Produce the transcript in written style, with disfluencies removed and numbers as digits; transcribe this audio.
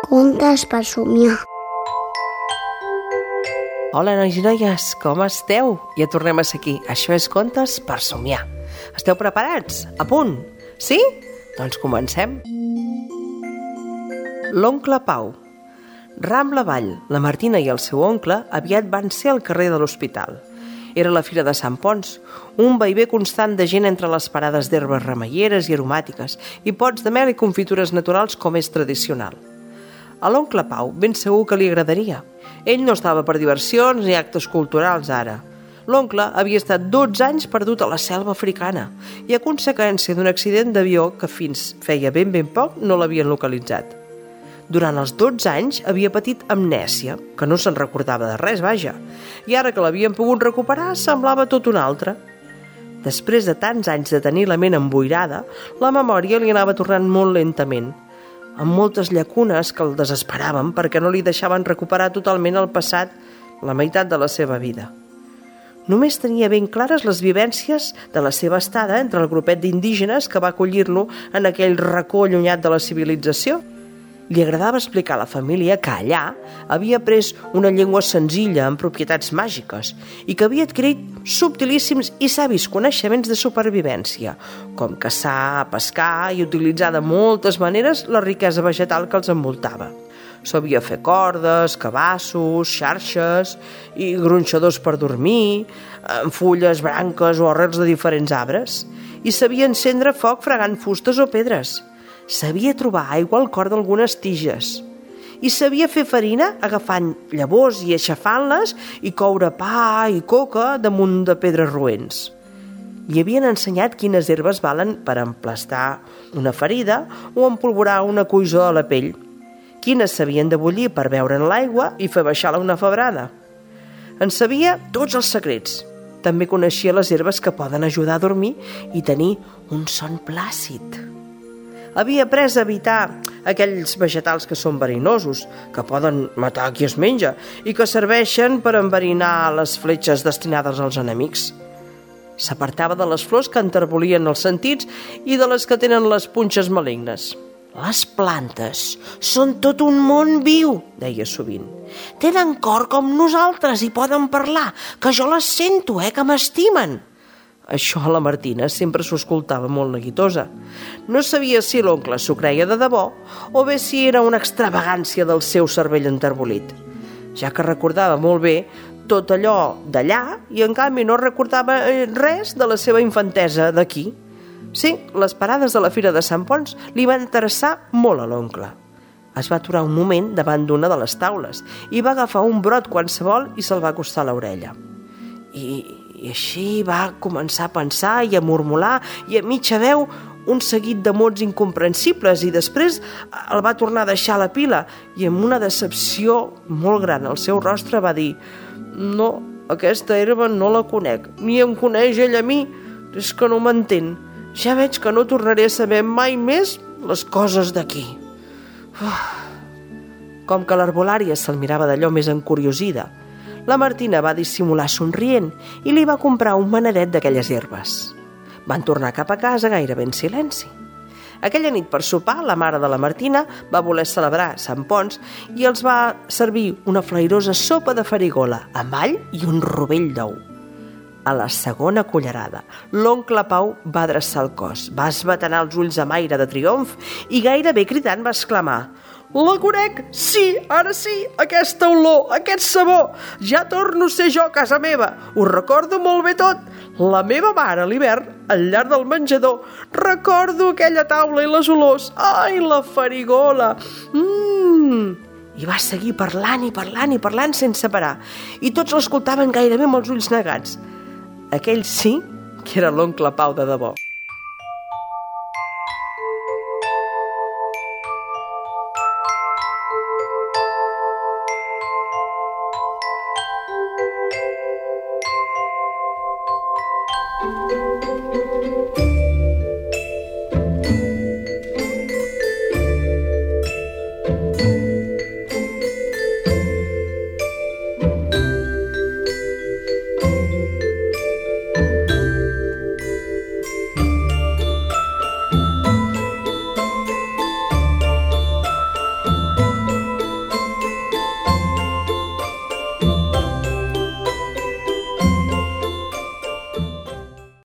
Contes per somiar. Hola, nois i noies, com esteu? Ja tornem a ser aquí. Això és Contes per somiar. Esteu preparats? A punt? Sí? Doncs comencem. L'oncle Pau. Rambla avall, la Martina i el seu oncle aviat van ser al carrer de l'hospital. Era la fira de Sant Ponç, un vaivé constant de gent entre les parades d'herbes remeieres i aromàtiques i pots de mel i confitures naturals com és tradicional. A l'oncle Pau ben segur que li agradaria. Ell no estava per diversions ni actes culturals ara. L'oncle havia estat 12 anys perdut a la selva africana i a conseqüència d'un accident d'avió que fins feia ben poc no l'havien localitzat. Durant els 12 anys havia patit amnèsia, que no se'n recordava de res, vaja, i ara que l'havien pogut recuperar semblava tot un altre. Després de tants anys de tenir la ment emboirada, la memòria li anava tornant molt lentament, amb moltes llacunes que el desesperaven perquè no li deixaven recuperar totalment el passat, la meitat de la seva vida. Només tenia ben clares les vivències de la seva estada entre el grupet d'indígenes que va acollir-lo en aquell racó allunyat de la civilització. Li agradava explicar a la família que allà havia après una llengua senzilla amb propietats màgiques i que havia adquirit subtilíssims i savis coneixements de supervivència, com caçar, pescar i utilitzar de moltes maneres la riquesa vegetal que els envoltava. Sabia fer cordes, cabassos, xarxes i gronxadors per dormir, amb fulles, branques o arrels de diferents arbres, i sabia encendre foc fregant fustes o pedres. Sabia trobar aigua al cor d'algunes tiges i sabia fer farina agafant llavors i aixafant-les i coure pa i coca damunt de pedres roents. Li havien ensenyat quines herbes valen per emplastar una ferida o empolvorar una coïssor a la pell, quines s'havien de bullir per beure en l'aigua i fer baixar-la una febrada. En sabia tots els secrets. També coneixia les herbes que poden ajudar a dormir i tenir un son plàcid. Havia après a evitar aquells vegetals que són verinosos, que poden matar qui es menja i que serveixen per enverinar les fletxes destinades als enemics. S'apartava de les flors que enterbolien els sentits i de les que tenen les punxes malignes. Les plantes són tot un món viu, deia sovint. Tenen cor com nosaltres i poden parlar, que jo les sento, que m'estimen. Això a la Martina sempre s'ho escoltava molt neguitosa. No sabia si l'oncle s'ho creia de debò o bé si era una extravagància del seu cervell enterbolit, ja que recordava molt bé tot allò d'allà i en canvi no recordava res de la seva infantesa d'aquí. Sí, les parades de la fira de Sant Ponç li van interessar molt a l'oncle. Es va aturar un moment davant d'una de les taules i va agafar un brot qualsevol i se'l va acostar a l'orella. I així va començar a pensar i a murmurar i a mitja veu un seguit de mots incomprensibles i després el va tornar a deixar a la pila i amb una decepció molt gran al seu rostre va dir: «No, aquesta herba no la conec, ni em coneix ell a mi, és que no m'entén. Ja veig que no tornaré a saber mai més les coses d'aquí». Com que l'herbolària se'l mirava d'allò més encuriosida, la Martina va dissimular somrient i li va comprar un maneret d'aquelles herbes. Van tornar cap a casa gairebé en silenci. Aquella nit per sopar, la mare de la Martina va voler celebrar Sant Ponç i els va servir una flairosa sopa de farigola amb all i un rovell d'ou. A la segona cullerada, l'oncle Pau va adreçar el cos, va esbatanar els ulls amb aire de triomf i gairebé cridant va exclamar: «La conec! Sí, ara sí! Aquesta olor, aquest sabor! Ja torno a ser jo a casa meva! Ho recordo molt bé tot! La meva mare a l'hivern, al llarg del menjador, recordo aquella taula i les olors! Ai, la farigola! I va seguir parlant i parlant i parlant sense parar, i tots l'escoltaven gairebé amb els ulls negats. Aquell sí que era l'oncle Pau de debò.